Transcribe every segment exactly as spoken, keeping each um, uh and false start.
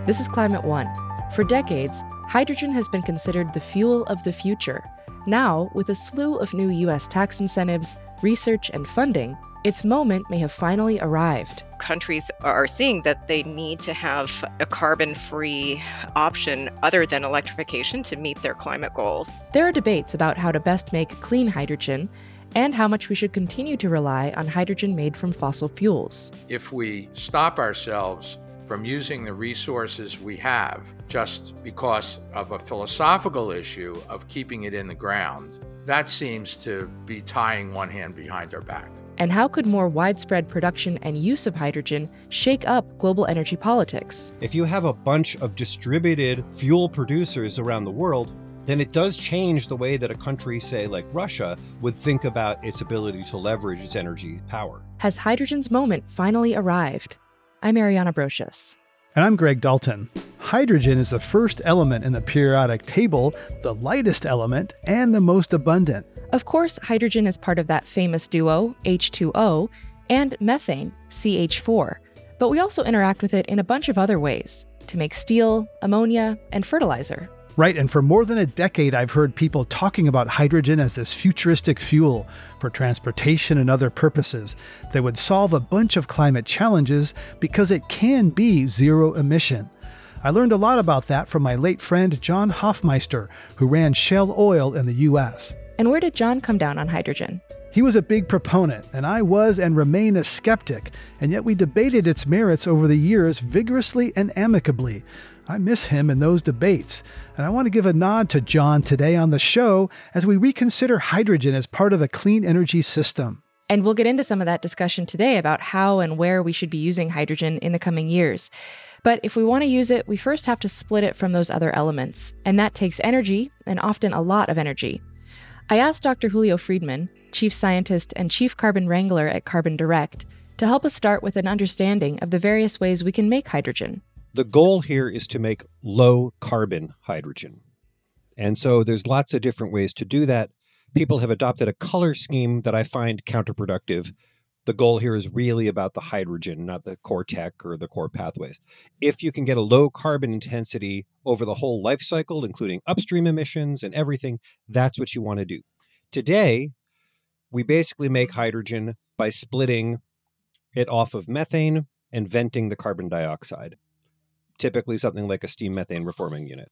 This is Climate One. For decades, hydrogen has been considered the fuel of the future. Now, with a slew of new U S tax incentives, research, and funding, its moment may have finally arrived. Countries are seeing that they need to have a carbon-free option other than electrification to meet their climate goals. There are debates about how to best make clean hydrogen and how much we should continue to rely on hydrogen made from fossil fuels. If we stop ourselves from using the resources we have just because of a philosophical issue of keeping it in the ground, that seems to be tying one hand behind our back. And how could more widespread production and use of hydrogen shake up global energy politics? If you have a bunch of distributed fuel producers around the world, then it does change the way that a country, say like Russia, would think about its ability to leverage its energy power. Has hydrogen's moment finally arrived? I'm Ariana Brocious. And I'm Greg Dalton. Hydrogen is the first element in the periodic table, the lightest element, and the most abundant. Of course, hydrogen is part of that famous duo, H two O, and methane, C H four. But we also interact with it in a bunch of other ways, to make steel, ammonia, and fertilizer. Right, and for more than a decade, I've heard people talking about hydrogen as this futuristic fuel for transportation and other purposes that would solve a bunch of climate challenges because it can be zero emission. I learned a lot about that from my late friend John Hofmeister, who ran Shell Oil in the U S. And where did John come down on hydrogen? He was a big proponent, and I was and remain a skeptic, and yet we debated its merits over the years vigorously and amicably. I miss him in those debates, and I want to give a nod to John today on the show as we reconsider hydrogen as part of a clean energy system. And we'll get into some of that discussion today about how and where we should be using hydrogen in the coming years. But if we want to use it, we first have to split it from those other elements, and that takes energy, and often a lot of energy. I asked Doctor Julio Friedman, Chief Scientist and Chief Carbon Wrangler at Carbon Direct, to help us start with an understanding of the various ways we can make hydrogen. The goal here is to make low carbon hydrogen. And so there's lots of different ways to do that. People have adopted a color scheme that I find counterproductive. The goal here is really about the hydrogen, not the core tech or the core pathways. If you can get a low carbon intensity over the whole life cycle, including upstream emissions and everything, that's what you want to do. Today, we basically make hydrogen by splitting it off of methane and venting the carbon dioxide, typically something like a steam methane reforming unit.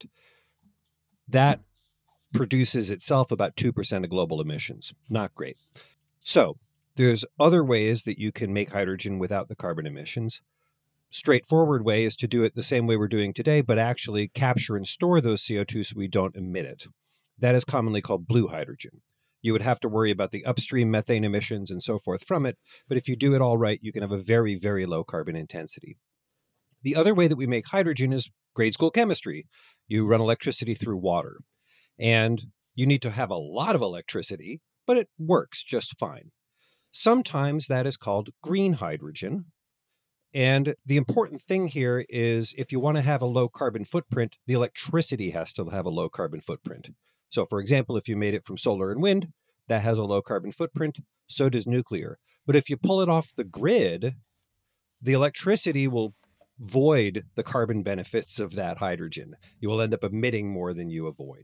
That produces itself about two percent of global emissions. Not great. So there's other ways that you can make hydrogen without the carbon emissions. Straightforward way is to do it the same way we're doing today, but actually capture and store those C O two so we don't emit it. That is commonly called blue hydrogen. You would have to worry about the upstream methane emissions and so forth from it, but if you do it all right, you can have a very, very low carbon intensity. The other way that we make hydrogen is grade school chemistry. You run electricity through water, and you need to have a lot of electricity, but it works just fine. Sometimes that is called green hydrogen. And the important thing here is if you want to have a low carbon footprint, the electricity has to have a low carbon footprint. So for example, if you made it from solar and wind, that has a low carbon footprint. So does nuclear. But if you pull it off the grid, the electricity will void the carbon benefits of that hydrogen. You will end up emitting more than you avoid.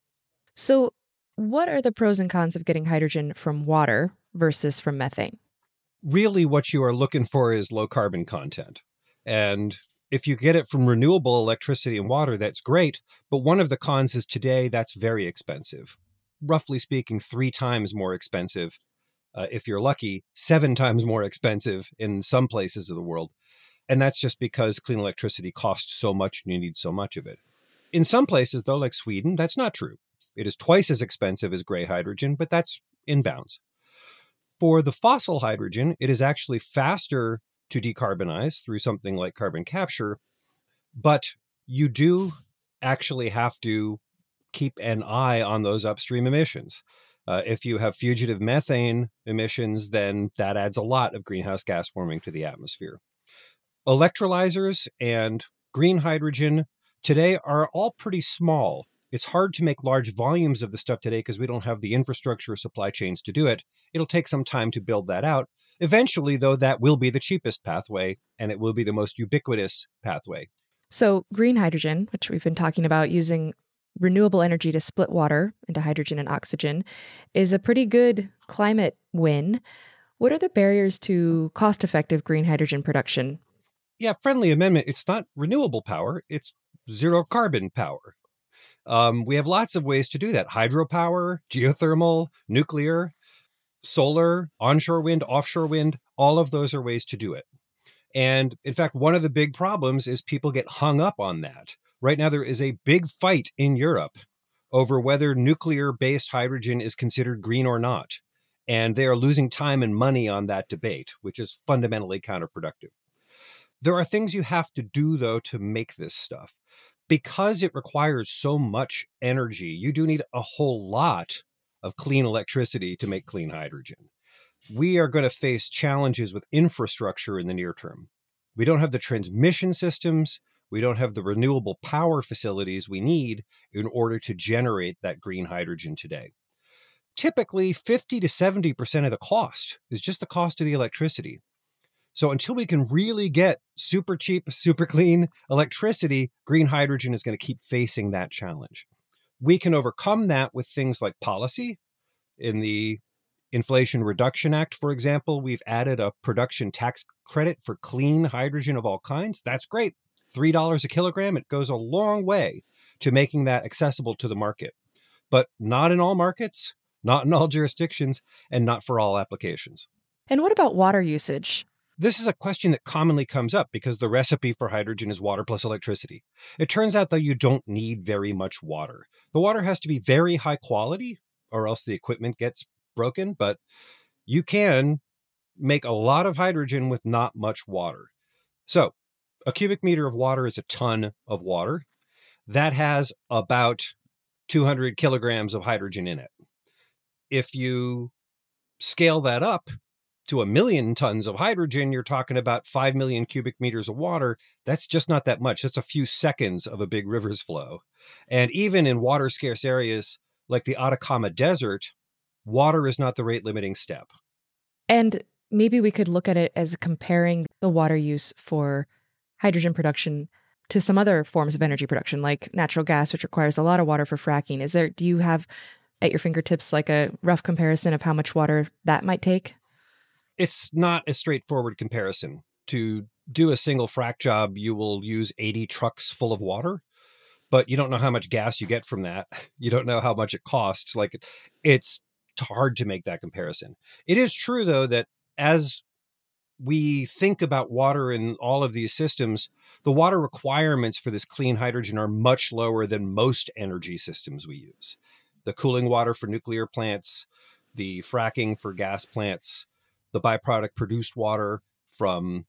So what are the pros and cons of getting hydrogen from water versus from methane? Really, what you are looking for is low carbon content. And if you get it from renewable electricity and water, that's great. But one of the cons is today, that's very expensive. Roughly speaking, three times more expensive. Uh, if you're lucky, seven times more expensive in some places of the world. And that's just because clean electricity costs so much and you need so much of it. In some places, though, like Sweden, that's not true. It is twice as expensive as gray hydrogen, but that's in bounds. For the fossil hydrogen, it is actually faster to decarbonize through something like carbon capture, but you do actually have to keep an eye on those upstream emissions. Uh, if you have fugitive methane emissions, then that adds a lot of greenhouse gas warming to the atmosphere. Electrolyzers and green hydrogen today are all pretty small. It's hard to make large volumes of the stuff today because we don't have the infrastructure or supply chains to do it. It'll take some time to build that out. Eventually, though, that will be the cheapest pathway, and it will be the most ubiquitous pathway. So, green hydrogen, which we've been talking about using renewable energy to split water into hydrogen and oxygen, is a pretty good climate win. What are the barriers to cost effective green hydrogen production? Yeah, friendly amendment. It's not renewable power, it's zero carbon power. Um, we have lots of ways to do that: hydropower, geothermal, nuclear, solar, onshore wind, offshore wind. All of those are ways to do it. And in fact, one of the big problems is people get hung up on that. Right now, there is a big fight in Europe over whether nuclear-based hydrogen is considered green or not. And they are losing time and money on that debate, which is fundamentally counterproductive. There are things you have to do, though, to make this stuff. Because it requires so much energy, you do need a whole lot of clean electricity to make clean hydrogen. We are going to face challenges with infrastructure in the near term. We don't have the transmission systems. We don't have the renewable power facilities we need in order to generate that green hydrogen today. Typically, fifty to seventy percent of the cost is just the cost of the electricity. So until we can really get super cheap, super clean electricity, green hydrogen is going to keep facing that challenge. We can overcome that with things like policy. In the Inflation Reduction Act, for example, we've added a production tax credit for clean hydrogen of all kinds. That's great. three dollars a kilogram. It goes a long way to making that accessible to the market, but not in all markets, not in all jurisdictions, and not for all applications. And what about water usage? This is a question that commonly comes up because the recipe for hydrogen is water plus electricity. It turns out that you don't need very much water. The water has to be very high quality or else the equipment gets broken, but you can make a lot of hydrogen with not much water. So a cubic meter of water is a ton of water. That has about two hundred kilograms of hydrogen in it. If you scale that up to a million tons of hydrogen, you're talking about five million cubic meters of water. That's just not that much. That's a few seconds of a big river's flow. And even in water scarce areas like the Atacama Desert, water is not the rate limiting step. And maybe we could look at it as comparing the water use for hydrogen production to some other forms of energy production, like natural gas, which requires a lot of water for fracking. Is there, do you have at your fingertips like a rough comparison of how much water that might take? It's not a straightforward comparison. To do a single frac job, you will use eighty trucks full of water, but you don't know how much gas you get from that. You don't know how much it costs. Like, it's hard to make that comparison. It is true, though, that as we think about water in all of these systems, the water requirements for this clean hydrogen are much lower than most energy systems we use. The cooling water for nuclear plants, the fracking for gas plants, the byproduct produced water from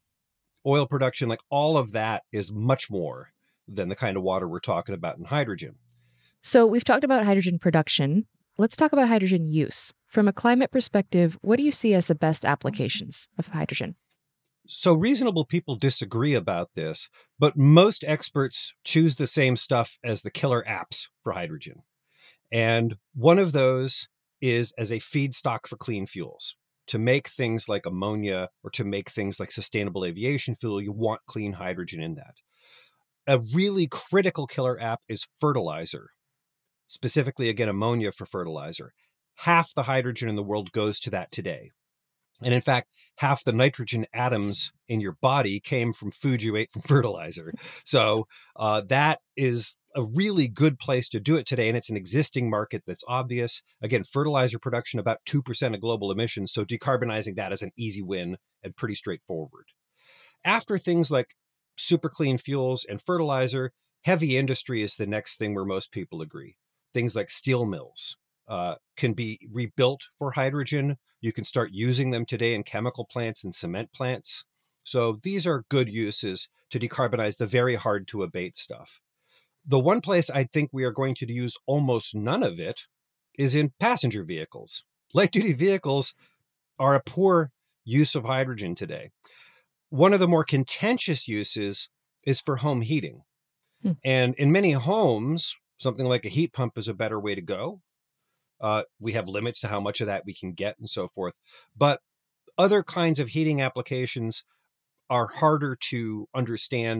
oil production, like all of that is much more than the kind of water we're talking about in hydrogen. So we've talked about hydrogen production. Let's talk about hydrogen use. From a climate perspective, what do you see as the best applications of hydrogen? So reasonable people disagree about this, but most experts choose the same stuff as the killer apps for hydrogen. And one of those is as a feedstock for clean fuels. To make things like ammonia or to make things like sustainable aviation fuel, you want clean hydrogen in that. A really critical killer app is fertilizer, specifically, again, ammonia for fertilizer. Half the hydrogen in the world goes to that today. And in fact, half the nitrogen atoms in your body came from food you ate from fertilizer. So uh, that is a really good place to do it today. And it's an existing market that's obvious. Again, fertilizer production, about two percent of global emissions. So decarbonizing that is an easy win and pretty straightforward. After things like super clean fuels and fertilizer, heavy industry is the next thing where most people agree. Things like steel mills uh, can be rebuilt for hydrogen. You can start using them today in chemical plants and cement plants. So these are good uses to decarbonize the very hard to abate stuff. The one place I think we are going to use almost none of it is in passenger vehicles. Light duty vehicles are a poor use of hydrogen today. One of the more contentious uses is for home heating. Hmm. And in many homes, something like a heat pump is a better way to go. Uh, we have limits to how much of that we can get and so forth. But other kinds of heating applications are harder to understand,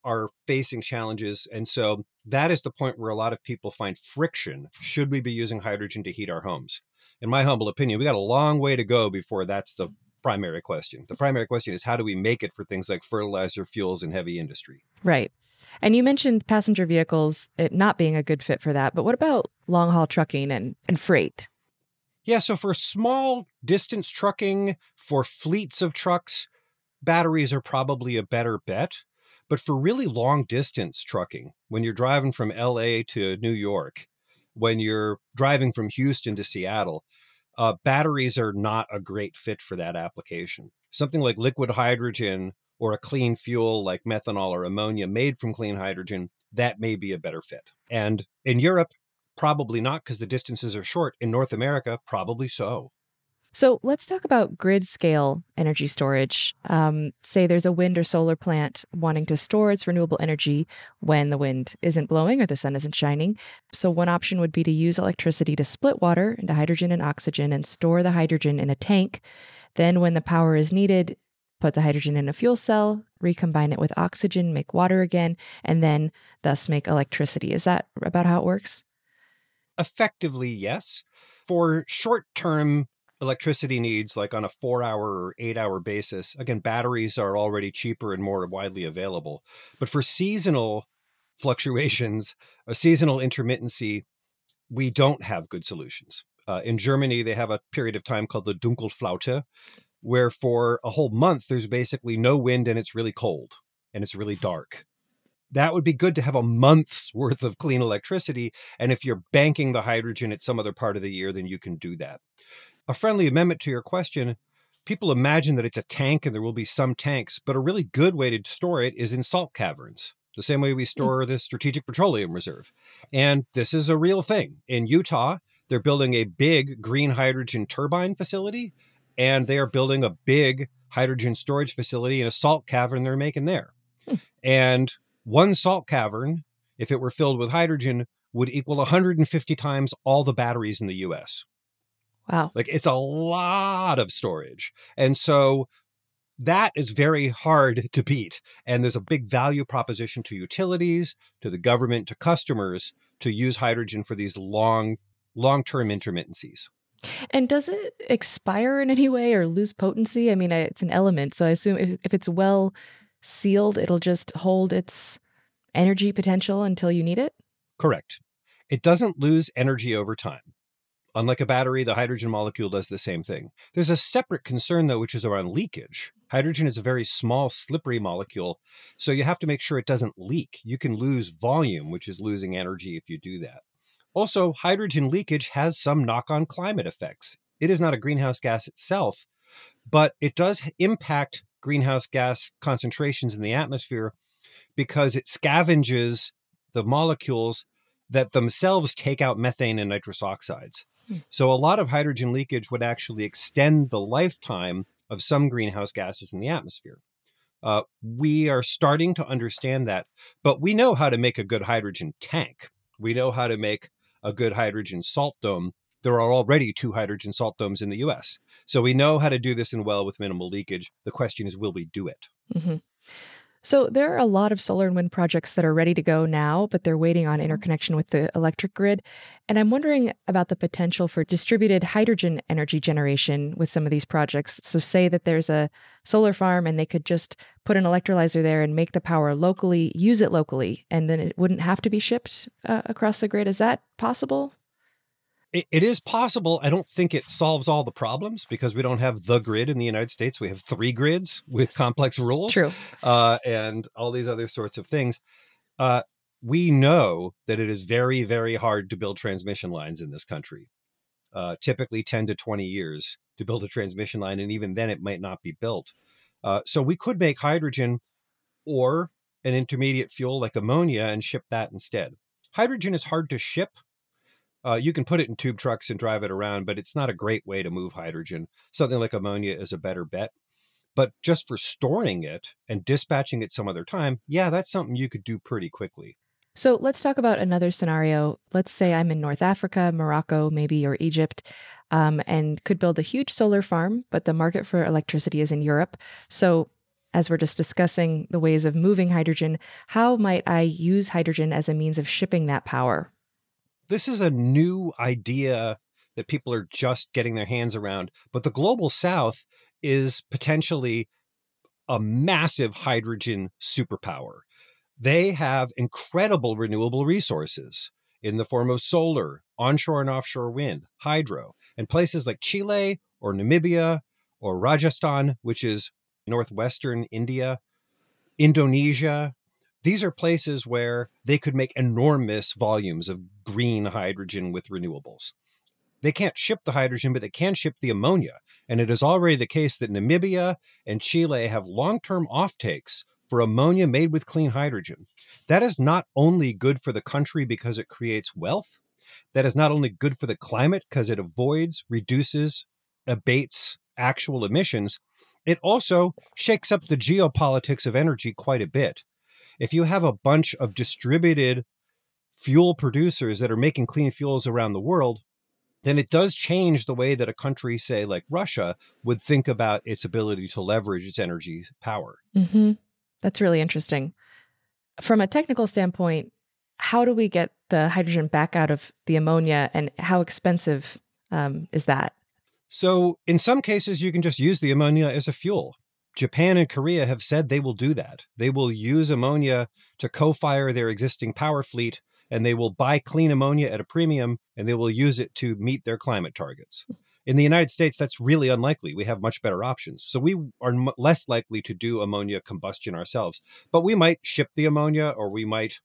are facing challenges. And so that is the point where a lot of people find friction. Should we be using hydrogen to heat our homes? In my humble opinion, we got a long way to go before that's the primary question. The primary question is, how do we make it for things like fertilizer, fuels, and heavy industry? Right. And you mentioned passenger vehicles, it not being a good fit for that. But what about long haul trucking and, and freight? Yeah, so for small distance trucking, for fleets of trucks, batteries are probably a better bet. But for really long distance trucking, when you're driving from L A to New York, when you're driving from Houston to Seattle, uh, batteries are not a great fit for that application. Something like liquid hydrogen or a clean fuel like methanol or ammonia made from clean hydrogen, that may be a better fit. And in Europe, probably not, because the distances are short. In North America, probably so. So let's talk about grid scale energy storage. Um, say there's a wind or solar plant wanting to store its renewable energy when the wind isn't blowing or the sun isn't shining. So one option would be to use electricity to split water into hydrogen and oxygen and store the hydrogen in a tank. Then when the power is needed, put the hydrogen in a fuel cell, recombine it with oxygen, make water again, and then thus make electricity. Is that about how it works? Effectively, yes. For short-term electricity needs, like on a four-hour or eight-hour basis, again, batteries are already cheaper and more widely available. But for seasonal fluctuations, a seasonal intermittency, we don't have good solutions. Uh, in Germany, they have a period of time called the Dunkelflaute, where for a whole month, there's basically no wind and it's really cold and it's really dark. That would be good to have a month's worth of clean electricity. And if you're banking the hydrogen at some other part of the year, then you can do that. A friendly amendment to your question, people imagine that it's a tank and there will be some tanks, but a really good way to store it is in salt caverns, the same way we store the Strategic Petroleum Reserve. And this is a real thing. In Utah, they're building a big green hydrogen turbine facility, and they are building a big hydrogen storage facility in a salt cavern they're making there. Hmm. And one salt cavern, if it were filled with hydrogen, would equal one hundred fifty times all the batteries in the U S. Wow. Like, it's a lot of storage. And so that is very hard to beat. And there's a big value proposition to utilities, to the government, to customers to use hydrogen for these long, long-term intermittencies. And does it expire in any way or lose potency? I mean, it's an element, so I assume if, if it's well sealed, it'll just hold its energy potential until you need it? Correct. It doesn't lose energy over time. Unlike a battery, the hydrogen molecule does the same thing. There's a separate concern, though, which is around leakage. Hydrogen is a very small, slippery molecule, so you have to make sure it doesn't leak. You can lose volume, which is losing energy if you do that. Also, hydrogen leakage has some knock-on climate effects. It is not a greenhouse gas itself, but it does impact greenhouse gas concentrations in the atmosphere because it scavenges the molecules that themselves take out methane and nitrous oxides. Hmm. So a lot of hydrogen leakage would actually extend the lifetime of some greenhouse gases in the atmosphere. Uh, we are starting to understand that, but we know how to make a good hydrogen tank. We know how to make a good hydrogen salt dome. There are already two hydrogen salt domes in the U S. So we know how to do this in well with minimal leakage. The question is, will we do it? Mm-hmm. So there are a lot of solar and wind projects that are ready to go now, but they're waiting on interconnection with the electric grid. And I'm wondering about the potential for distributed hydrogen energy generation with some of these projects. So say that there's a solar farm and they could just put an electrolyzer there and make the power locally, use it locally, and then it wouldn't have to be shipped uh, across the grid. Is that possible? It, it is possible. I don't think it solves all the problems because we don't have the grid in the United States. We have three grids with complex rules. True. Uh, and all these other sorts of things. Uh, we know that it is very, very hard to build transmission lines in this country. Uh, typically ten to twenty years to build a transmission line. And even then it might not be built. Uh, so we could make hydrogen or an intermediate fuel like ammonia and ship that instead. Hydrogen is hard to ship. Uh, you can put it in tube trucks and drive it around, but it's not a great way to move hydrogen. Something like ammonia is a better bet. But just for storing it and dispatching it some other time, yeah, that's something you could do pretty quickly. So let's talk about another scenario. Let's say I'm in North Africa, Morocco, maybe, or Egypt, um, and could build a huge solar farm, but the market for electricity is in Europe. So as we're just discussing the ways of moving hydrogen, how might I use hydrogen as a means of shipping that power? This is a new idea that people are just getting their hands around, but the global south is potentially a massive hydrogen superpower. They have incredible renewable resources in the form of solar, onshore and offshore wind, hydro, and places like Chile or Namibia or Rajasthan, which is northwestern India, Indonesia. These are places where they could make enormous volumes of green hydrogen with renewables. They can't ship the hydrogen, but they can ship the ammonia. And it is already the case that Namibia and Chile have long-term offtakes for ammonia made with clean hydrogen. That is not only good for the country because it creates wealth, that is not only good for the climate because it avoids, reduces, abates actual emissions, it also shakes up the geopolitics of energy quite a bit. If you have a bunch of distributed fuel producers that are making clean fuels around the world, then it does change the way that a country, say, like Russia, would think about its ability to leverage its energy power. Mm-hmm. That's really interesting. From a technical standpoint, how do we get the hydrogen back out of the ammonia, and how expensive um, is that? So in some cases, you can just use the ammonia as a fuel. Japan and Korea have said they will do that. They will use ammonia to co-fire their existing power fleet, and they will buy clean ammonia at a premium, and they will use it to meet their climate targets. In the United States, that's really unlikely. We have much better options. So we are m- less likely to do ammonia combustion ourselves. But we might ship the ammonia, or we might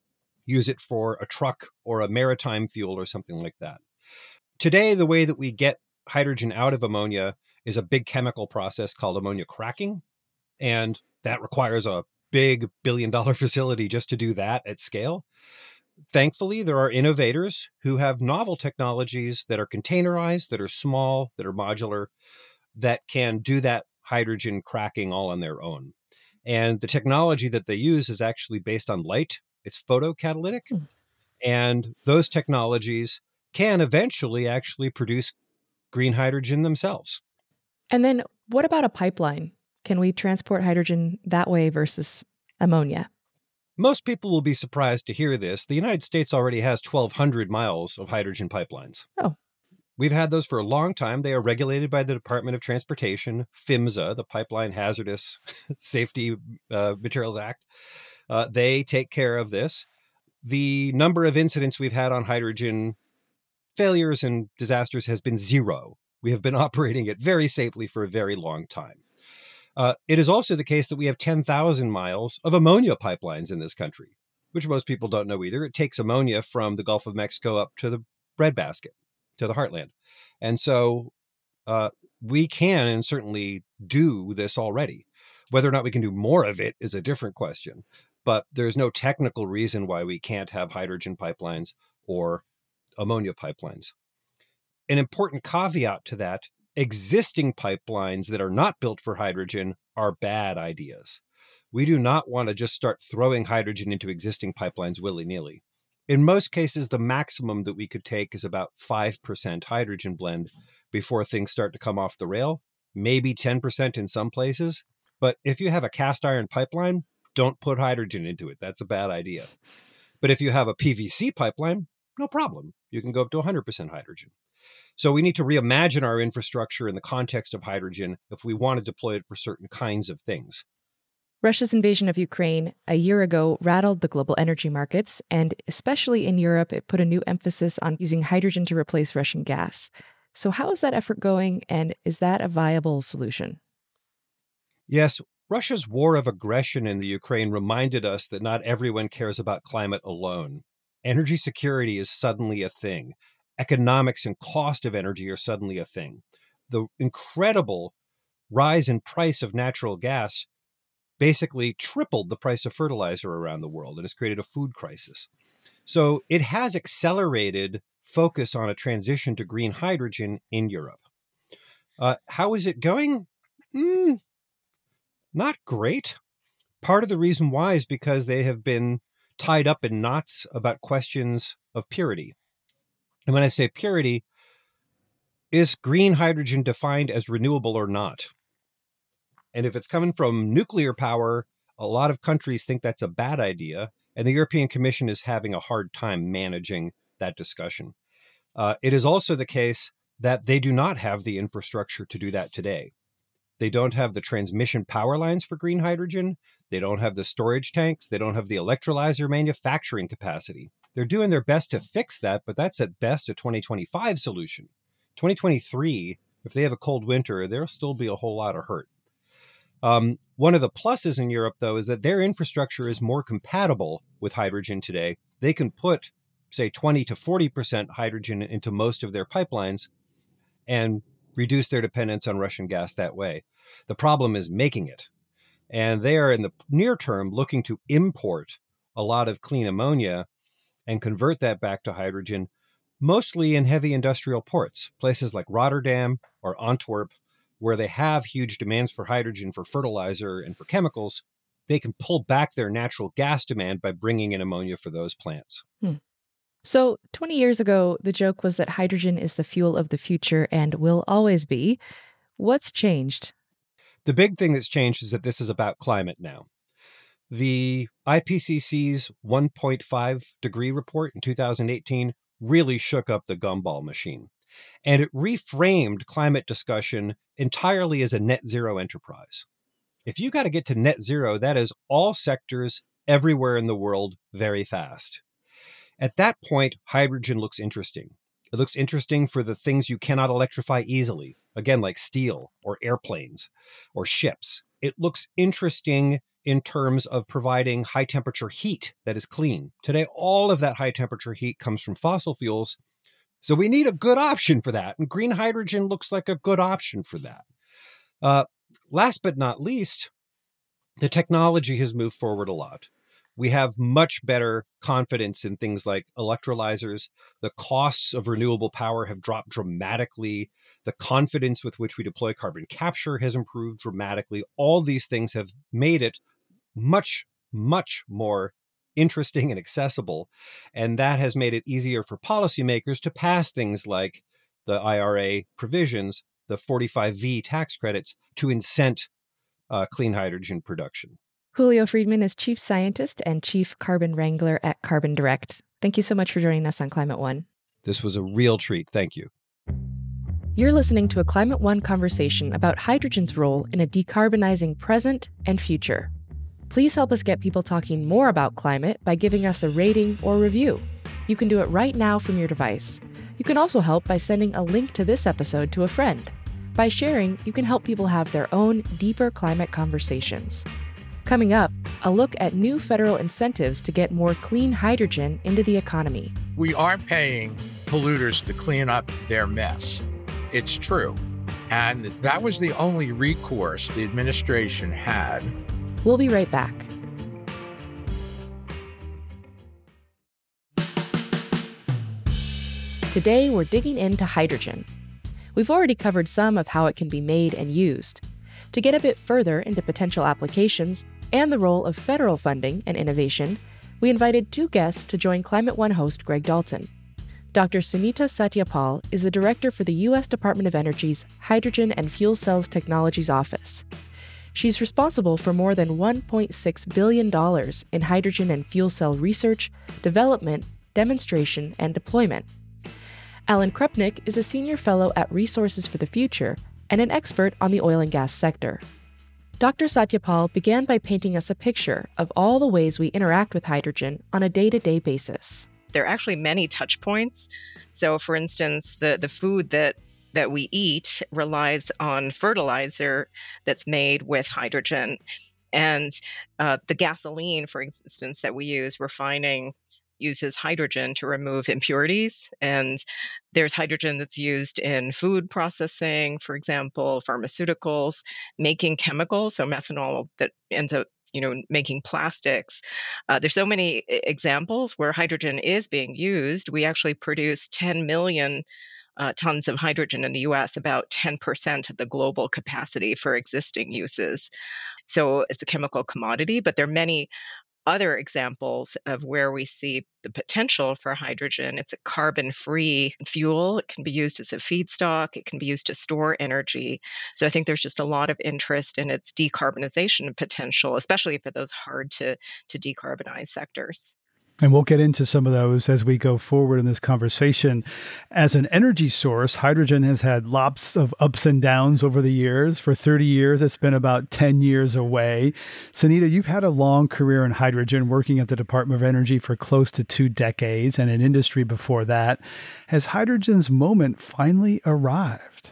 use it for a truck or a maritime fuel or something like that. Today, the way that we get hydrogen out of ammonia is a big chemical process called ammonia cracking. And that requires a big billion dollar facility just to do that at scale. Thankfully, there are innovators who have novel technologies that are containerized, that are small, that are modular, that can do that hydrogen cracking all on their own. And the technology that they use is actually based on light. It's photocatalytic. Mm. And those technologies can eventually actually produce green hydrogen themselves. And then what about a pipeline? Can we transport hydrogen that way versus ammonia? Most people will be surprised to hear this. The United States already has twelve hundred miles of hydrogen pipelines. Oh. We've had those for a long time. They are regulated by the Department of Transportation, PHMSA, the Pipeline Hazardous Safety uh, Materials Act. Uh, they take care of this. The number of incidents we've had on hydrogen failures and disasters has been zero. We have been operating it very safely for a very long time. Uh, it is also the case that we have ten thousand miles of ammonia pipelines in this country, which most people don't know either. It takes ammonia from the Gulf of Mexico up to the breadbasket, to the heartland. And so uh, we can and certainly do this already. Whether or not we can do more of it is a different question. But there's no technical reason why we can't have hydrogen pipelines or ammonia pipelines. An important caveat to that: existing pipelines that are not built for hydrogen are bad ideas. We do not want to just start throwing hydrogen into existing pipelines willy-nilly. In most cases, the maximum that we could take is about five percent hydrogen blend before things start to come off the rail, maybe ten percent in some places. But if you have a cast iron pipeline, don't put hydrogen into it. That's a bad idea. But if you have a P V C pipeline, no problem. You can go up to one hundred percent hydrogen. So we need to reimagine our infrastructure in the context of hydrogen if we want to deploy it for certain kinds of things. Russia's invasion of Ukraine a year ago rattled the global energy markets, and especially in Europe, it put a new emphasis on using hydrogen to replace Russian gas. So how is that effort going, and is that a viable solution? Yes, Russia's war of aggression in the Ukraine reminded us that not everyone cares about climate alone. Energy security is suddenly a thing. Economics and cost of energy are suddenly a thing. The incredible rise in price of natural gas basically tripled the price of fertilizer around the world and has created a food crisis. So it has accelerated focus on a transition to green hydrogen in Europe. Uh, how is it going? Mm, not great. Part of the reason why is because they have been tied up in knots about questions of purity. And when I say purity, is green hydrogen defined as renewable or not? And if it's coming from nuclear power, a lot of countries think that's a bad idea. And the European Commission is having a hard time managing that discussion. Uh, it is also the case that they do not have the infrastructure to do that today. They don't have the transmission power lines for green hydrogen. They don't have the storage tanks. They don't have the electrolyzer manufacturing capacity. They're doing their best to fix that, but that's at best a twenty twenty-five solution. twenty twenty-three, if they have a cold winter, there'll still be a whole lot of hurt. Um, one of the pluses in Europe, though, is that their infrastructure is more compatible with hydrogen today. They can put, say, twenty to forty percent hydrogen into most of their pipelines and reduce their dependence on Russian gas that way. The problem is making it. And they are in the near term looking to import a lot of clean ammonia and convert that back to hydrogen, mostly in heavy industrial ports, places like Rotterdam or Antwerp, where they have huge demands for hydrogen for fertilizer and for chemicals. They can pull back their natural gas demand by bringing in ammonia for those plants. Hmm. So twenty years ago, the joke was that hydrogen is the fuel of the future and will always be. What's changed? The big thing that's changed is that this is about climate now. The I P C C's one point five degree report in two thousand eighteen really shook up the gumball machine. And it reframed climate discussion entirely as a net zero enterprise. If you got to get to net zero, that is all sectors everywhere in the world very fast. At that point, hydrogen looks interesting. It looks interesting for the things you cannot electrify easily, again, like steel or airplanes or ships. It looks interesting in terms of providing high temperature heat that is clean. Today, all of that high temperature heat comes from fossil fuels. So we need a good option for that. And green hydrogen looks like a good option for that. Uh, last but not least, the technology has moved forward a lot. We have much better confidence in things like electrolyzers. The costs of renewable power have dropped dramatically. The confidence with which we deploy carbon capture has improved dramatically. All these things have made it much, much more interesting and accessible. And that has made it easier for policymakers to pass things like the I R A provisions, the forty-five V tax credits, to incent uh, clean hydrogen production. Julio Friedman is Chief Scientist and Chief Carbon Wrangler at Carbon Direct. Thank you so much for joining us on Climate One. This was a real treat. Thank you. You're listening to a Climate One conversation about hydrogen's role in a decarbonizing present and future. Please help us get people talking more about climate by giving us a rating or review. You can do it right now from your device. You can also help by sending a link to this episode to a friend. By sharing, you can help people have their own deeper climate conversations. Coming up, a look at new federal incentives to get more clean hydrogen into the economy. We are paying polluters to clean up their mess. It's true. And that was the only recourse the administration had. We'll be right back. Today, we're digging into hydrogen. We've already covered some of how it can be made and used. To get a bit further into potential applications and the role of federal funding and innovation, we invited two guests to join Climate One host Greg Dalton. Doctor Sunita Satyapal is the director for the U S Department of Energy's Hydrogen and Fuel Cells Technologies Office. She's responsible for more than one point six billion dollars in hydrogen and fuel cell research, development, demonstration, and deployment. Alan Krupnick is a senior fellow at Resources for the Future and an expert on the oil and gas sector. Doctor Satyapal began by painting us a picture of all the ways we interact with hydrogen on a day-to-day basis. There are actually many touch points. So, for instance, the, the food that, that we eat relies on fertilizer that's made with hydrogen. And uh, the gasoline, for instance, that we use, we're finding uses hydrogen to remove impurities. And there's hydrogen that's used in food processing, for example, pharmaceuticals, making chemicals, so methanol that ends up, you know, making plastics. Uh, there's so many examples where hydrogen is being used. We actually produce ten million uh, tons of hydrogen in the U S, about ten percent of the global capacity for existing uses. So it's a chemical commodity, but there are many other examples of where we see the potential for hydrogen. It's a carbon-free fuel. It can be used as a feedstock. It can be used to store energy. So I think there's just a lot of interest in its decarbonization potential, especially for those hard to, to decarbonize sectors. And we'll get into some of those as we go forward in this conversation. As an energy source, hydrogen has had lots of ups and downs over the years. For thirty years, it's been about ten years away. Sunita, you've had a long career in hydrogen, working at the Department of Energy for close to two decades and in industry before that. Has hydrogen's moment finally arrived?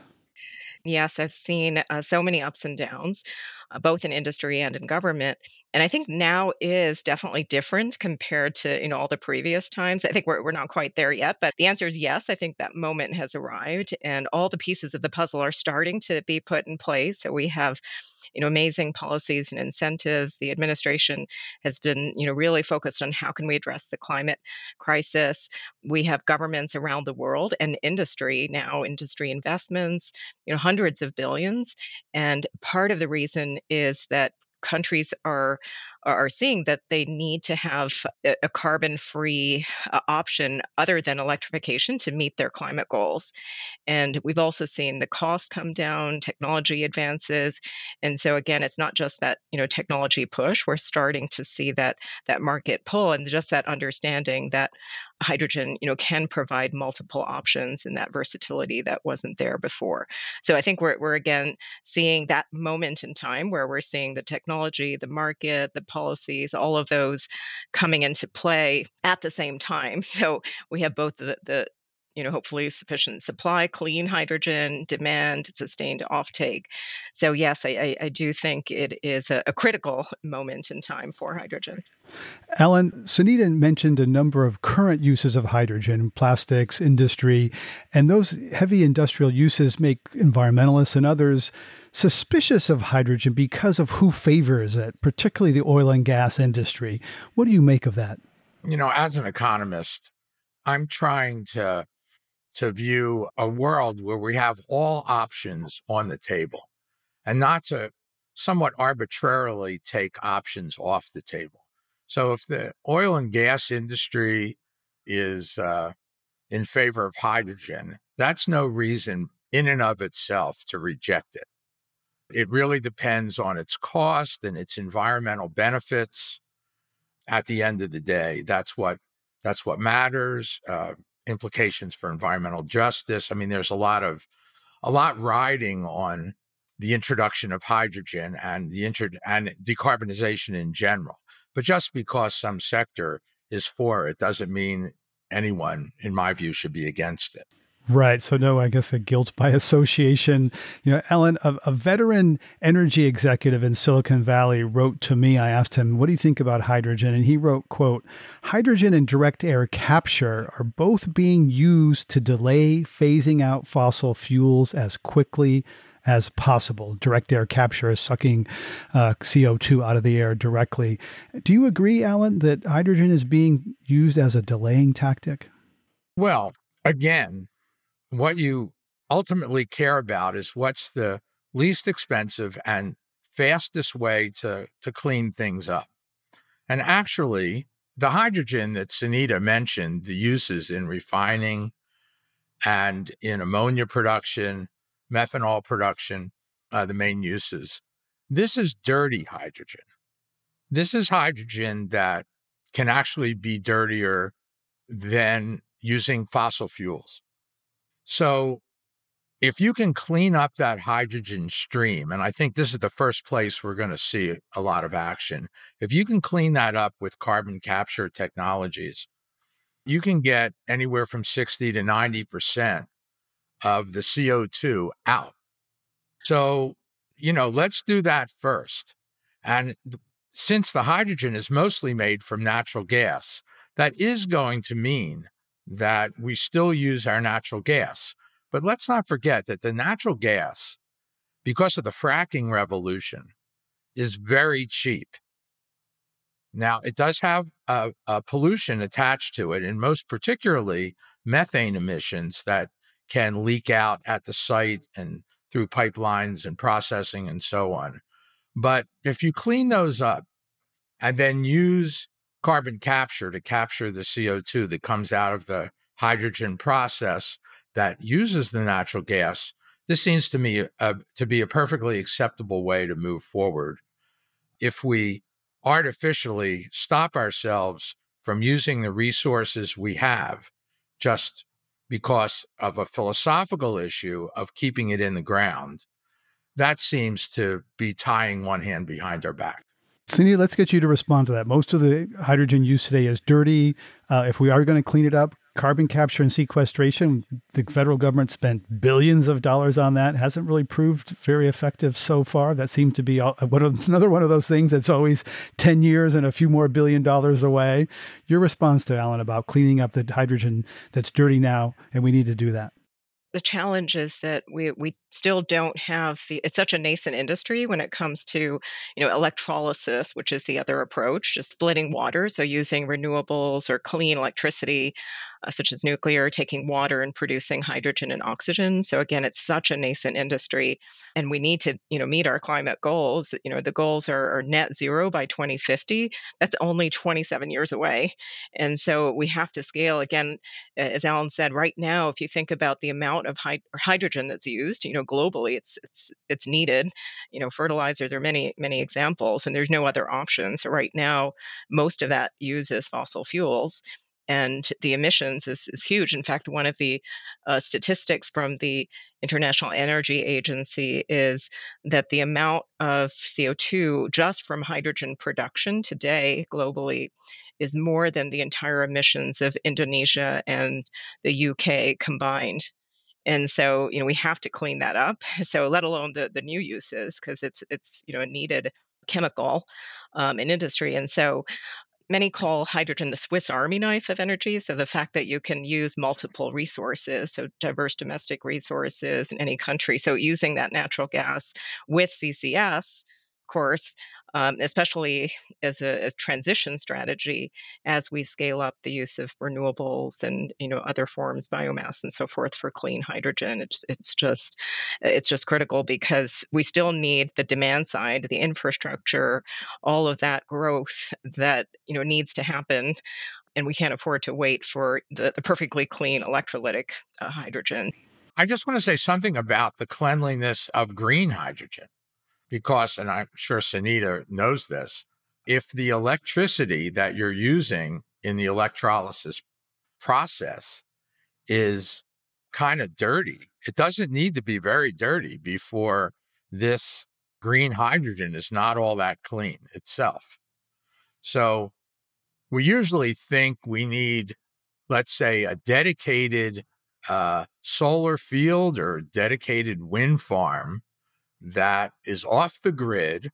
Yes, I've seen uh, so many ups and downs, uh, both in industry and in government. And I think now is definitely different compared to, you know, all the previous times. I think we're, we're not quite there yet, but the answer is yes. I think that moment has arrived and all the pieces of the puzzle are starting to be put in place. So we have, you know, amazing policies and incentives. The administration has been, you know, really focused on how can we address the climate crisis. We have governments around the world and industry now, industry investments, you know, hundreds of billions. And part of the reason is that countries are are seeing that they need to have a, a carbon-free uh, option other than electrification to meet their climate goals. And we've also seen the cost come down, technology advances. And so again, it's not just that, you know, technology push. We're starting to see that that market pull and just that understanding that hydrogen, you know, can provide multiple options and that versatility that wasn't there before. So I think we're we're again seeing that moment in time where we're seeing the technology, the market, the policies, all of those coming into play at the same time. So we have both the the you know, hopefully sufficient supply, clean hydrogen, demand, sustained offtake. So yes, I, I, I do think it is a, a critical moment in time for hydrogen. Alan, Sunita mentioned a number of current uses of hydrogen, plastics, industry, and those heavy industrial uses make environmentalists and others suspicious of hydrogen because of who favors it, particularly the oil and gas industry. What do you make of that? You know, as an economist, I'm trying to to view a world where we have all options on the table and not to somewhat arbitrarily take options off the table. So if the oil and gas industry is uh, in favor of hydrogen, that's no reason in and of itself to reject it. It really depends on its cost and its environmental benefits. At the end of the day, that's what that's what matters. Uh, implications for environmental justice. I mean, there's a lot of a lot riding on the introduction of hydrogen and the intro and decarbonization in general. But just because some sector is for it doesn't mean anyone, in my view, should be against it. Right. So no, I guess a guilt by association. You know, Alan, a, a veteran energy executive in Silicon Valley wrote to me. I asked him, what do you think about hydrogen? And he wrote, quote, hydrogen and direct air capture are both being used to delay phasing out fossil fuels as quickly as possible. Direct air capture is sucking uh, C O two out of the air directly. Do you agree, Alan, that hydrogen is being used as a delaying tactic? Well, again, what you ultimately care about is what's the least expensive and fastest way to, to clean things up. And actually, the hydrogen that Sunita mentioned, the uses in refining and in ammonia production, methanol production, uh, the main uses, this is dirty hydrogen. This is hydrogen that can actually be dirtier than using fossil fuels. So if you can clean up that hydrogen stream, and I think this is the first place we're going to see a lot of action, if you can clean that up with carbon capture technologies, you can get anywhere from sixty to ninety percent of the C O two out. So, you know, let's do that first. And since the hydrogen is mostly made from natural gas, that is going to mean that we still use our natural gas. But let's not forget that the natural gas, because of the fracking revolution, is very cheap. Now, it does have a, a pollution attached to it, and most particularly methane emissions that can leak out at the site and through pipelines and processing and so on. But if you clean those up, and then use carbon capture to capture the C O two that comes out of the hydrogen process that uses the natural gas, this seems to me uh, to be a perfectly acceptable way to move forward. If we artificially stop ourselves from using the resources we have just because of a philosophical issue of keeping it in the ground, that seems to be tying one hand behind our back. Cindy, let's get you to respond to that. Most of the hydrogen used today is dirty. Uh, if we are going to clean it up, carbon capture and sequestration, the federal government spent billions of dollars on that. Hasn't really proved very effective so far. That seemed to be all, one of, another one of those things that's always ten years and a few more billion dollars away. Your response to Alan about cleaning up the hydrogen that's dirty now, and we need to do that. The challenge is that we we still don't have the it's such a nascent industry when it comes to, you know, electrolysis, which is the other approach, just splitting water, so using renewables or clean electricity, uh, such as nuclear, taking water and producing hydrogen and oxygen. So again, it's such a nascent industry, and we need to, you know, meet our climate goals. You know, the goals are, are net zero by twenty fifty. That's only twenty-seven years away, and so we have to scale again. As Alan said, right now, if you think about the amount of hy- hydrogen that's used, you know, globally, it's it's it's needed. You know, fertilizer. There are many many examples, and there's no other option. So right now, most of that uses fossil fuels, and the emissions is is huge. In fact, one of the uh, statistics from the International Energy Agency is that the amount of C O two just from hydrogen production today globally is more than the entire emissions of Indonesia and the U K combined. And so, you know, we have to clean that up. So, let alone the the new uses, because it's it's you know a needed chemical um, in industry. And so, many call hydrogen the Swiss Army knife of energy. So the fact that you can use multiple resources, so diverse domestic resources in any country. So using that natural gas with C C S, of course, um, especially as a, a transition strategy as we scale up the use of renewables and you know other forms, biomass and so forth for clean hydrogen. It's it's just it's just critical because we still need the demand side, the infrastructure, all of that growth that you know needs to happen, and we can't afford to wait for the, the perfectly clean electrolytic uh, hydrogen. I just want to say something about the cleanliness of green hydrogen, because, and I'm sure Sunita knows this, if the electricity that you're using in the electrolysis process is kind of dirty, it doesn't need to be very dirty before this green hydrogen is not all that clean itself. So we usually think we need, let's say, a dedicated uh, solar field or dedicated wind farm that is off the grid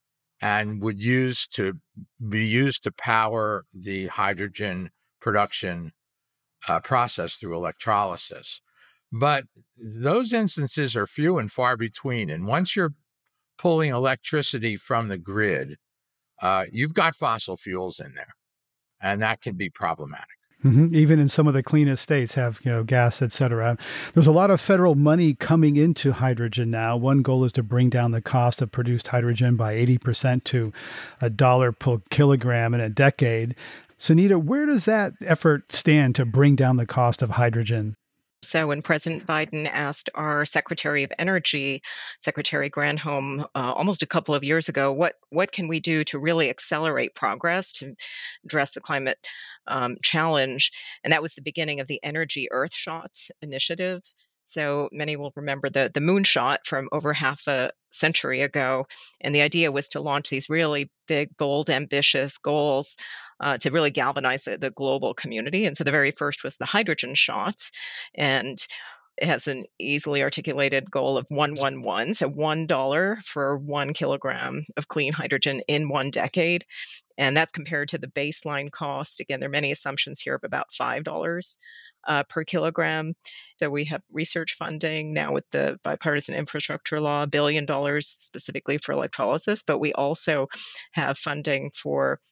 and would use to be used to power the hydrogen production uh, process through electrolysis. But those instances are few and far between. And once you're pulling electricity from the grid, uh, you've got fossil fuels in there, and that can be problematic. Mm-hmm. Even in some of the cleanest states have, you know, gas, et cetera. There's a lot of federal money coming into hydrogen now. One goal is to bring down the cost of produced hydrogen by eighty percent to a dollar per kilogram in a decade. Sunita, where does that effort stand to bring down the cost of hydrogen? So when President Biden asked our Secretary of Energy, Secretary Granholm, uh, almost a couple of years ago, what what can we do to really accelerate progress to address the climate um, challenge? And that was the beginning of the Energy Earthshots initiative. So many will remember the the moonshot from over half a century ago, and the idea was to launch these really big, bold, ambitious goals uh, to really galvanize the, the global community. And so the very first was the hydrogen shot, and it has an easily articulated goal of one one one, so one dollar for one kilogram of clean hydrogen in one decade. And that's compared to the baseline cost. Again, there are many assumptions here of about five dollars uh, per kilogram. So we have research funding now with the bipartisan infrastructure law, a billion dollars specifically for electrolysis, but we also have funding for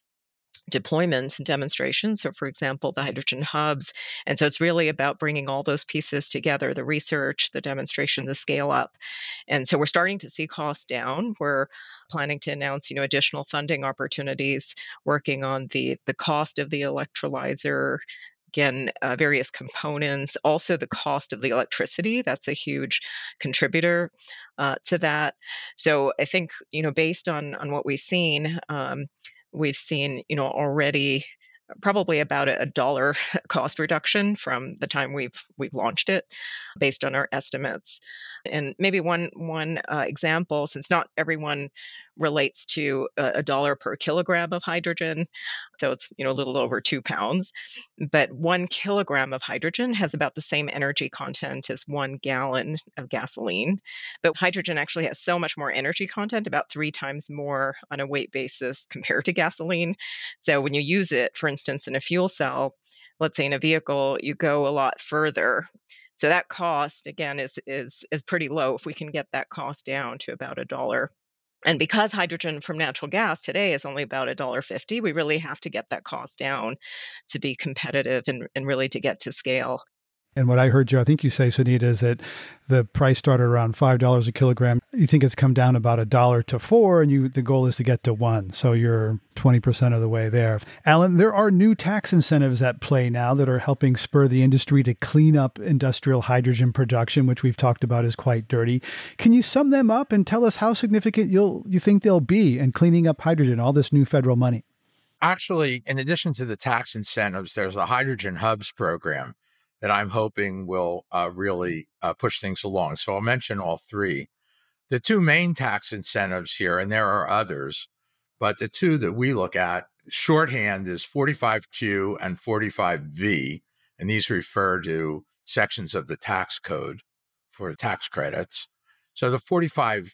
deployments and demonstrations. So, for example, the hydrogen hubs. And so it's really about bringing all those pieces together, the research, the demonstration, the scale up. And so we're starting to see costs down. We're planning to announce, you know, additional funding opportunities, working on the the cost of the electrolyzer, again, uh, various components, also the cost of the electricity. That's a huge contributor uh, to that. So I think, you know, based on on what we've seen, um, we've seen, you know, already probably about a, a dollar cost reduction from the time we've we've launched it, based on our estimates. And maybe one one uh, example, since not everyone relates to a, a dollar per kilogram of hydrogen, so it's, you know, a little over two pounds, but one kilogram of hydrogen has about the same energy content as one gallon of gasoline. But hydrogen actually has so much more energy content, about three times more on a weight basis compared to gasoline. So when you use it, for instance, in a fuel cell, let's say in a vehicle, you go a lot further. So that cost, again, is is is pretty low if we can get that cost down to about a dollar. And because hydrogen from natural gas today is only about a dollar fifty, we really have to get that cost down to be competitive and, and really to get to scale. And what I heard you, I think you say, Sunita, is that the price started around five dollars a kilogram. You think it's come down about a dollar to four, and you the goal is to get to one. So you're twenty percent of the way there. Alan, there are new tax incentives at play now that are helping spur the industry to clean up industrial hydrogen production, which we've talked about is quite dirty. Can you sum them up and tell us how significant you'll you think they'll be in cleaning up hydrogen, all this new federal money? Actually, in addition to the tax incentives, there's a Hydrogen Hubs program that I'm hoping will uh, really uh, push things along. So I'll mention all three. The two main tax incentives here, and there are others, but the two that we look at, shorthand is forty-five Q and forty-five V, and these refer to sections of the tax code for tax credits. So the forty-five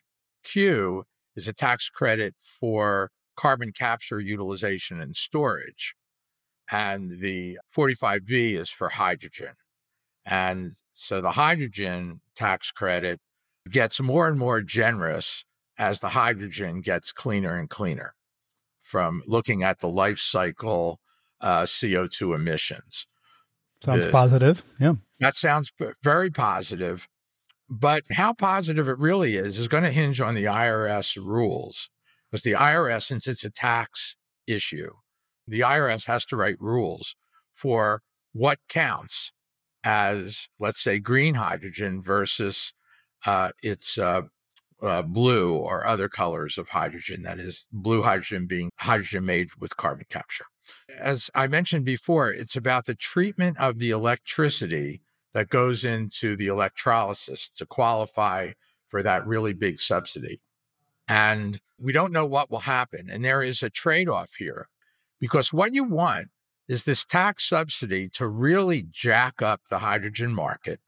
Q is a tax credit for carbon capture, utilization, and storage. And the forty-five V is for hydrogen. And so the hydrogen tax credit gets more and more generous as the hydrogen gets cleaner and cleaner from looking at the life cycle uh, C O two emissions. Sounds The- positive. Yeah. That sounds p- very positive. But how positive it really is is going to hinge on the I R S rules. Because the I R S, since it's a tax issue, the I R S has to write rules for what counts as, let's say, green hydrogen versus uh, its uh, uh, blue or other colors of hydrogen. That is, blue hydrogen being hydrogen made with carbon capture. As I mentioned before, it's about the treatment of the electricity that goes into the electrolysis to qualify for that really big subsidy. And we don't know what will happen. And there is a trade-off here, because what you want is this tax subsidy to really jack up the hydrogen market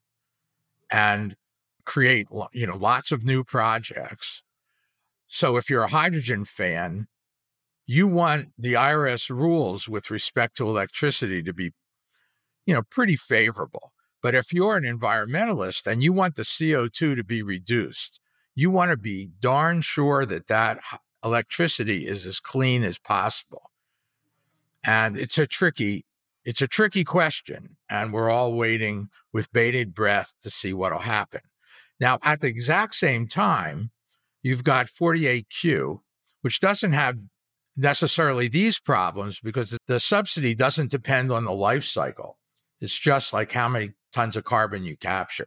and create, you know, lots of new projects. So if you're a hydrogen fan, you want the I R S rules with respect to electricity to be, you know, pretty favorable. But if you're an environmentalist and you want the C O two to be reduced, you want to be darn sure that that electricity is as clean as possible. And it's a tricky, it's a tricky question. And we're all waiting with bated breath to see what'll happen. Now, at the exact same time, you've got forty-eight Q, which doesn't have necessarily these problems because the subsidy doesn't depend on the life cycle. It's just like how many tons of carbon you capture.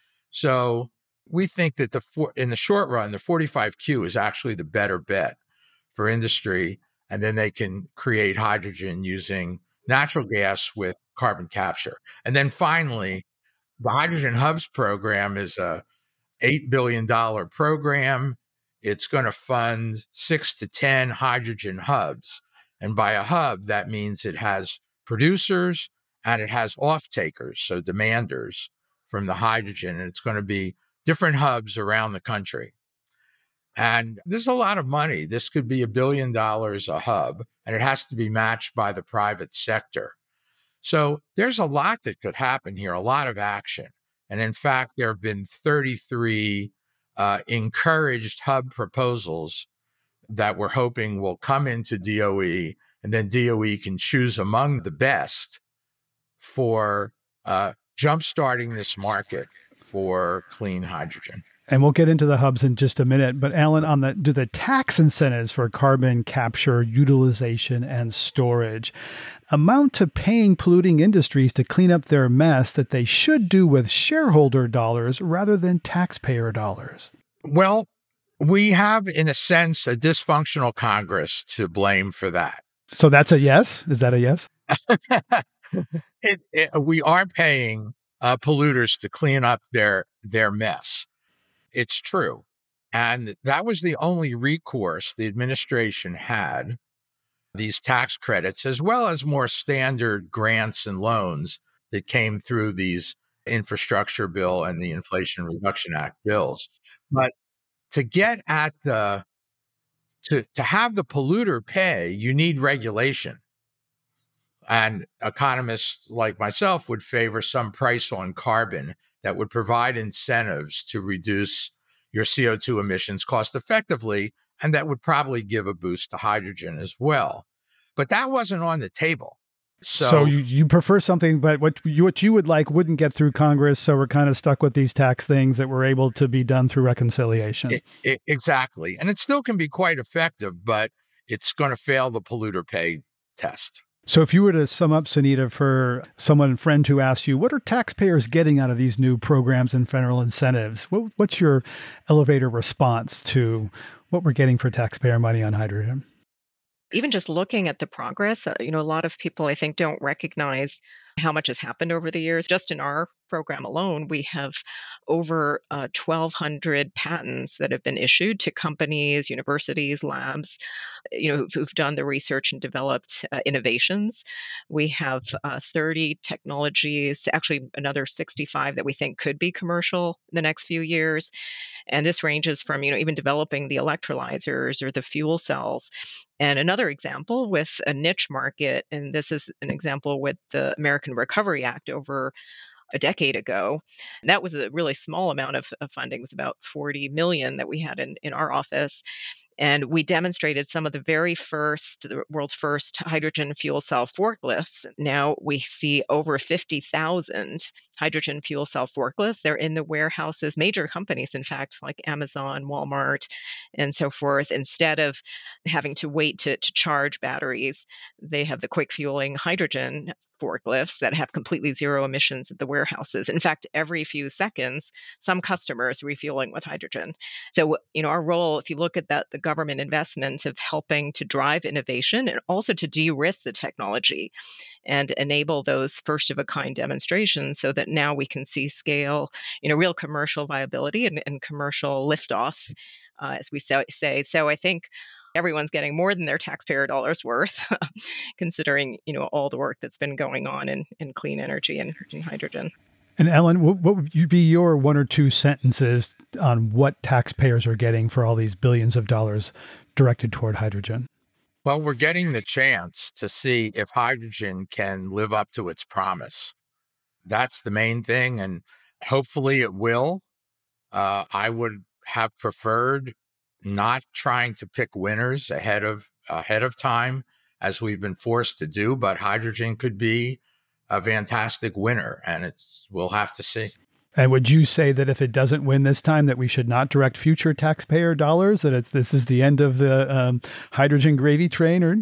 So we think that the in the short run, the forty-five Q is actually the better bet for industry. And then they can create hydrogen using natural gas with carbon capture. And then finally, the Hydrogen Hubs program is a eight billion dollars program. It's going to fund six to ten hydrogen hubs. And by a hub, that means it has producers and it has off-takers, so demanders from the hydrogen. And it's going to be different hubs around the country. And this is a lot of money. This could be a billion dollars a hub, and it has to be matched by the private sector. So there's a lot that could happen here, a lot of action. And in fact, there have been thirty-three uh, encouraged hub proposals that we're hoping will come into D O E, and then D O E can choose among the best for uh, jumpstarting this market for clean hydrogen. And we'll get into the hubs in just a minute. But Alan, on the do the tax incentives for carbon capture, utilization, and storage amount to paying polluting industries to clean up their mess that they should do with shareholder dollars rather than taxpayer dollars? Well, we have, in a sense, a dysfunctional Congress to blame for that. So that's a yes? Is that a yes? it, it, we are paying uh, polluters to clean up their their mess. It's true. And that was the only recourse the administration had, these tax credits, as well as more standard grants and loans that came through these infrastructure bill and the Inflation Reduction Act bills. But to get at the, to, to have the polluter pay, you need regulation. And economists like myself would favor some price on carbon that would provide incentives to reduce your C O two emissions cost effectively, and that would probably give a boost to hydrogen as well. But that wasn't on the table. So, so you, you prefer something, but what you, what you would like wouldn't get through Congress, so we're kind of stuck with these tax things that were able to be done through reconciliation. It, it, exactly. And it still can be quite effective, but it's going to fail the polluter pay test. So if you were to sum up, Sunita, for someone, friend who asks you, what are taxpayers getting out of these new programs and federal incentives? What, what's your elevator response to what we're getting for taxpayer money on hydrogen? Even just looking at the progress, uh, you know, a lot of people, I think, don't recognize how much has happened over the years. Just in our program alone, we have over uh, twelve hundred patents that have been issued to companies, universities, labs, you know, who've, who've done the research and developed uh, innovations. We have uh, thirty technologies, actually another sixty-five that we think could be commercial in the next few years. And this ranges from, you know, even developing the electrolyzers or the fuel cells. And another example with a niche market, and this is an example with the American Recovery Act over a decade ago. And that was a really small amount of, of funding. It was about forty million that we had in, in our office. And we demonstrated some of the very first, the world's first hydrogen fuel cell forklifts. Now we see over fifty thousand hydrogen fuel cell forklifts. They're in the warehouses, major companies, in fact, like Amazon, Walmart, and so forth. Instead of having to wait to, to charge batteries, they have the quick fueling hydrogen forklifts that have completely zero emissions at the warehouses. In fact, every few seconds, some customers refueling with hydrogen. So, you know, our role, if you look at that, the government investment of helping to drive innovation and also to de-risk the technology and enable those first of a kind demonstrations so that now we can see scale, you know, real commercial viability and, and commercial liftoff, uh, as we say. So I think everyone's getting more than their taxpayer dollars worth, considering, you know, all the work that's been going on in, in clean energy and hydrogen. And Ellen, what, what would be your one or two sentences on what taxpayers are getting for all these billions of dollars directed toward hydrogen? Well, we're getting the chance to see if hydrogen can live up to its promise. That's the main thing, and hopefully it will. Uh, I would have preferred not trying to pick winners ahead of ahead of time, as we've been forced to do, but hydrogen could be a fantastic winner, and it's we'll have to see. And would you say that if it doesn't win this time, that we should not direct future taxpayer dollars, that it's this is the end of the um, hydrogen gravy train? Or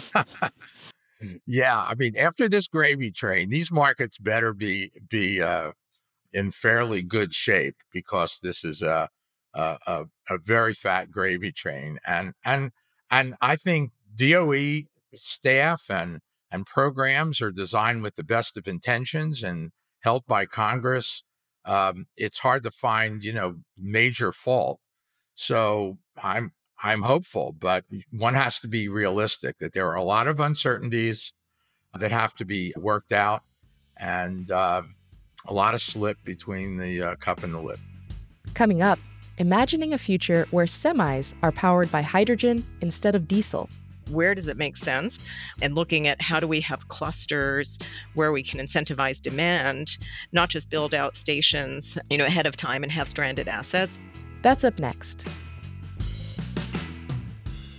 yeah, I mean, after this gravy train, these markets better be be uh, in fairly good shape, because this is a a, a a very fat gravy train, and and and I think D O E staff and and programs are designed with the best of intentions and helped by Congress. Um, it's hard to find, you know, major fault. So I'm I'm hopeful, but one has to be realistic that there are a lot of uncertainties that have to be worked out, and uh, a lot of slip between the uh, cup and the lip. Coming up, imagining a future where semis are powered by hydrogen instead of diesel. Where does it make sense? And looking at how do we have clusters where we can incentivize demand, not just build out stations, you know, ahead of time and have stranded assets. That's up next.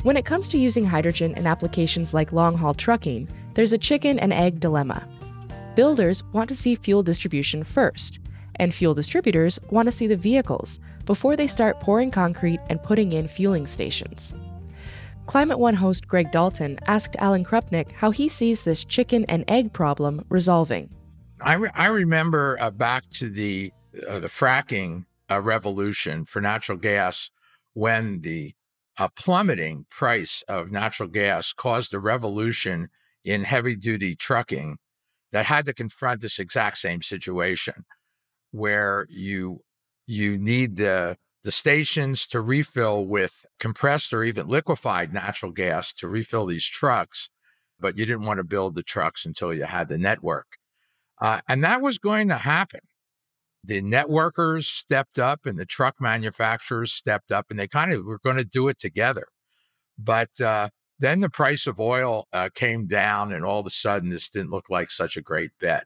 When it comes to using hydrogen in applications like long-haul trucking, there's a chicken and egg dilemma. Builders want to see fuel distribution first, and fuel distributors want to see the vehicles before they start pouring concrete and putting in fueling stations. Climate One host Greg Dalton asked Alan Krupnick how he sees this chicken and egg problem resolving. I, re- I remember uh, back to the uh, the fracking uh, revolution for natural gas, when the uh, plummeting price of natural gas caused a revolution in heavy-duty trucking that had to confront this exact same situation, where you you need the the stations to refill with compressed or even liquefied natural gas to refill these trucks, but you didn't want to build the trucks until you had the network. Uh, and that was going to happen. The networkers stepped up and the truck manufacturers stepped up, and they kind of were going to do it together. But uh, then the price of oil uh, came down, and all of a sudden this didn't look like such a great bet.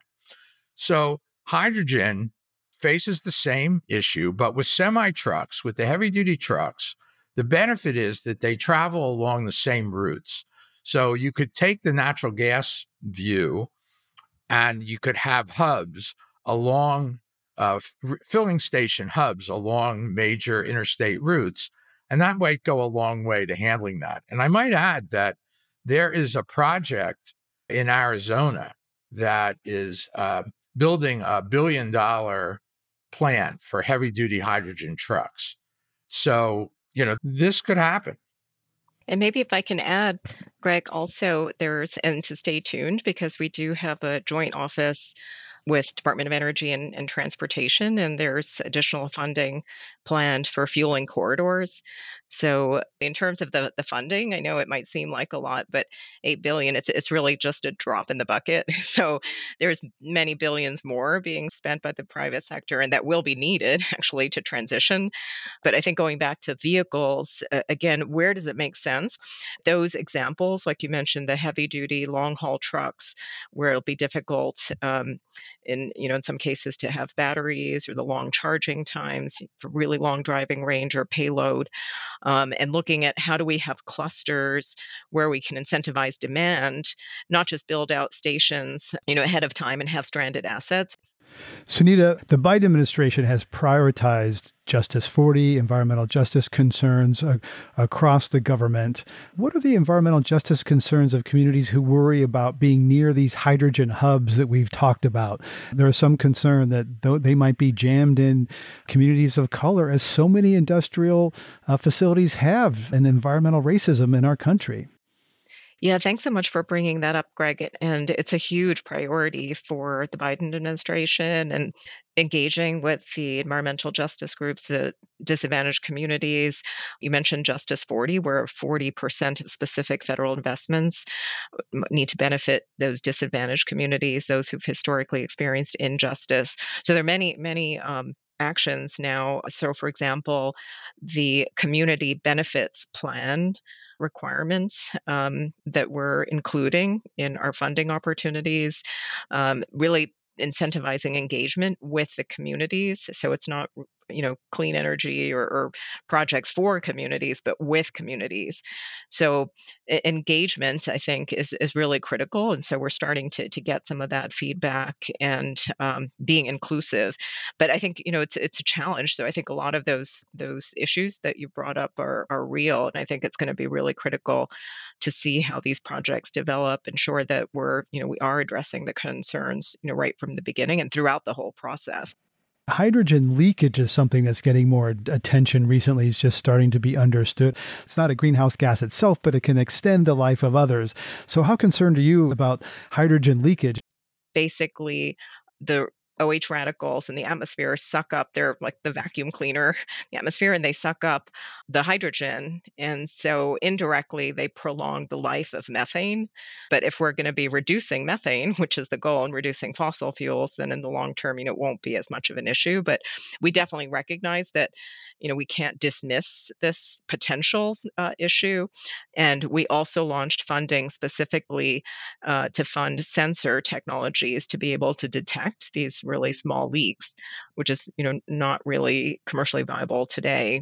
So hydrogen faces the same issue, but with semi-trucks, with the heavy-duty trucks, the benefit is that they travel along the same routes. So you could take the natural gas view, and you could have hubs along, uh, f- filling station hubs along major interstate routes, and that might go a long way to handling that. And I might add that there is a project in Arizona that is uh, building a billion dollar plant for heavy duty hydrogen trucks. So, you know, this could happen. And maybe if I can add, Greg, also there's, and to stay tuned, because we do have a joint office with Department of Energy and, and Transportation, and there's additional funding planned for fueling corridors. So in terms of the, the funding, I know it might seem like a lot, but eight billion dollars, it's, it's really just a drop in the bucket. So there's many billions more being spent by the private sector, and that will be needed actually to transition. But I think going back to vehicles, uh, again, where does it make sense? Those examples, like you mentioned, the heavy duty long haul trucks, where it'll be difficult um, in, you know, in some cases to have batteries, or the long charging times for really long driving range or payload, um, and looking at how do we have clusters where we can incentivize demand, not just build out stations, you know, ahead of time and have stranded assets. Sunita, the Biden administration has prioritized Justice forty, environmental justice concerns uh, across the government. What are the environmental justice concerns of communities who worry about being near these hydrogen hubs that we've talked about? There is some concern that though they might be jammed in communities of color, as so many industrial uh, facilities have, and environmental racism in our country. Yeah, thanks so much for bringing that up, Greg. And it's a huge priority for the Biden administration, and engaging with the environmental justice groups, the disadvantaged communities. You mentioned Justice forty, where forty percent of specific federal investments need to benefit those disadvantaged communities, those who've historically experienced injustice. So there are many, many um, actions now. So, for example, the community benefits plan requirements um, that we're including in our funding opportunities, um, really incentivizing engagement with the communities. So it's not, you know, clean energy or, or projects for communities, but with communities. So e- engagement, I think, is is really critical. And so we're starting to to get some of that feedback, and um, being inclusive. But I think, you know, it's it's a challenge. So I think a lot of those those issues that you brought up are are real, and I think it's going to be really critical to see how these projects develop, ensure that we're, you know, we are addressing the concerns, you know, right from the beginning and throughout the whole process. Hydrogen leakage is something that's getting more attention recently. It's just starting to be understood. It's not a greenhouse gas itself, but it can extend the life of others. So how concerned are you about hydrogen leakage? Basically, the O H radicals in the atmosphere suck up, they're like the vacuum cleaner in the atmosphere, and they suck up the hydrogen. And so indirectly, they prolong the life of methane. But if we're going to be reducing methane, which is the goal, and reducing fossil fuels, then in the long term, you know, it won't be as much of an issue. But we definitely recognize that, you know, we can't dismiss this potential uh, issue. And we also launched funding specifically uh, to fund sensor technologies to be able to detect these really small leaks, which is, you know, not really commercially viable today.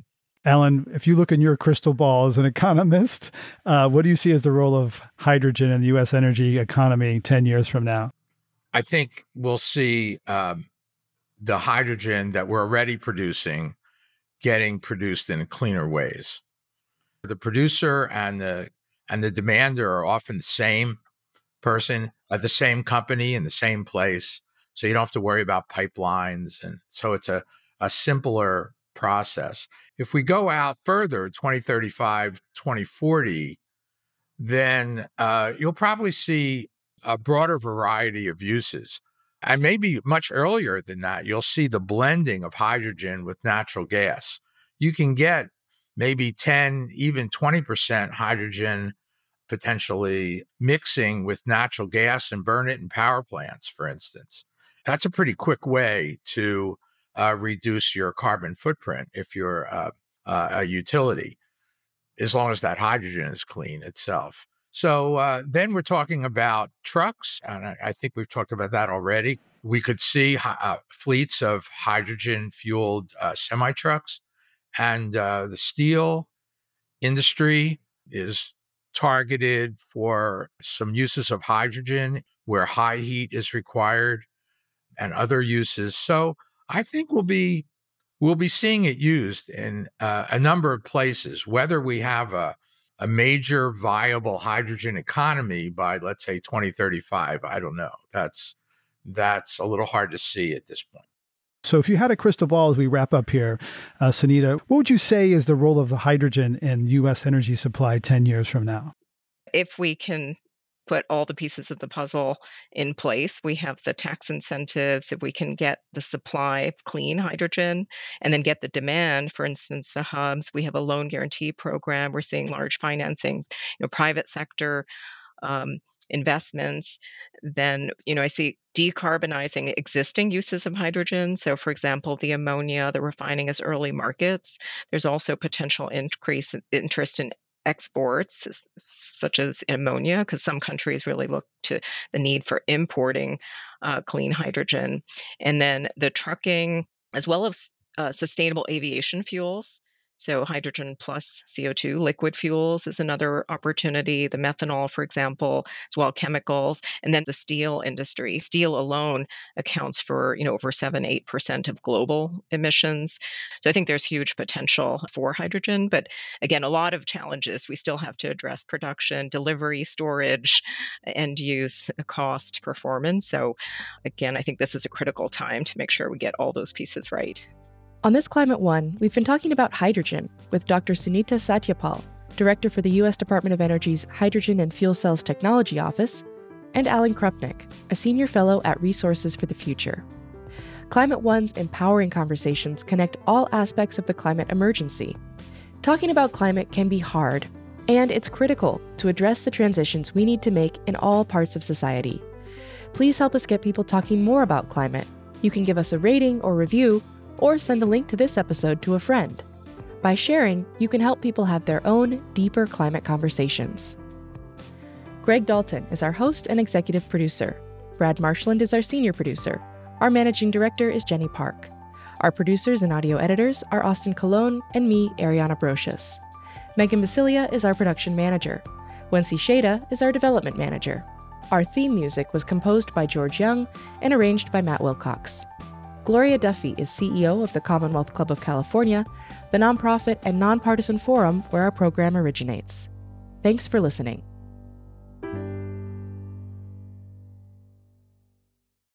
Alan, if you look in your crystal ball as an economist, uh, what do you see as the role of hydrogen in the U S energy economy ten years from now? I think we'll see um, the hydrogen that we're already producing getting produced in cleaner ways. The producer and the and the demander are often the same person at the same company in the same place. So you don't have to worry about pipelines. And so it's a, a simpler process. If we go out further, twenty thirty-five, twenty forty, then uh, you'll probably see a broader variety of uses. And maybe much earlier than that, you'll see the blending of hydrogen with natural gas. You can get maybe ten, even twenty percent hydrogen potentially mixing with natural gas and burn it in power plants, for instance. That's a pretty quick way to uh, reduce your carbon footprint if you're uh, uh, a utility, as long as that hydrogen is clean itself. So uh, then we're talking about trucks, and I, I think we've talked about that already. We could see uh, fleets of hydrogen-fueled uh, semi-trucks, and uh, the steel industry is targeted for some uses of hydrogen where high heat is required and other uses. So I think we'll be we'll be seeing it used in uh, a number of places, whether we have a, a major viable hydrogen economy by, let's say, twenty thirty-five. I don't know. That's that's a little hard to see at this point. So if you had a crystal ball as we wrap up here, uh, Sunita, what would you say is the role of the hydrogen in U S energy supply ten years from now? If we can put all the pieces of the puzzle in place, we have the tax incentives, if we can get the supply of clean hydrogen and then get the demand, for instance, the hubs, we have a loan guarantee program, we're seeing large financing, you know, private sector um, investments, then, you know, I see decarbonizing existing uses of hydrogen. So, for example, the ammonia, the refining as early markets. There's also potential increase in interest in exports, such as ammonia, because some countries really look to the need for importing uh, clean hydrogen. And then the trucking, as well as uh, sustainable aviation fuels. So hydrogen plus C O two liquid fuels is another opportunity. The methanol, for example, as well chemicals, and then the steel industry. Steel alone accounts for, you know, over seven, eight percent of global emissions. So I think there's huge potential for hydrogen. But again, a lot of challenges. We still have to address production, delivery, storage, end use, cost, performance. So again, I think this is a critical time to make sure we get all those pieces right. On this Climate One, we've been talking about hydrogen with Doctor Sunita Satyapal, Director for the U S Department of Energy's Hydrogen and Fuel Cells Technology Office, and Alan Krupnick, a Senior Fellow at Resources for the Future. Climate One's empowering conversations connect all aspects of the climate emergency. Talking about climate can be hard, and it's critical to address the transitions we need to make in all parts of society. Please help us get people talking more about climate. You can give us a rating or review, or send a link to this episode to a friend. By sharing, you can help people have their own deeper climate conversations. Greg Dalton is our host and executive producer. Brad Marshland is our senior producer. Our managing director is Jenny Park. Our producers and audio editors are Austin Colon and me, Ariana Brocious. Megan Basilia is our production manager. Wency Shada is our development manager. Our theme music was composed by George Young and arranged by Matt Wilcox. Gloria Duffy is C E O of the Commonwealth Club of California, the nonprofit and nonpartisan forum where our program originates. Thanks for listening.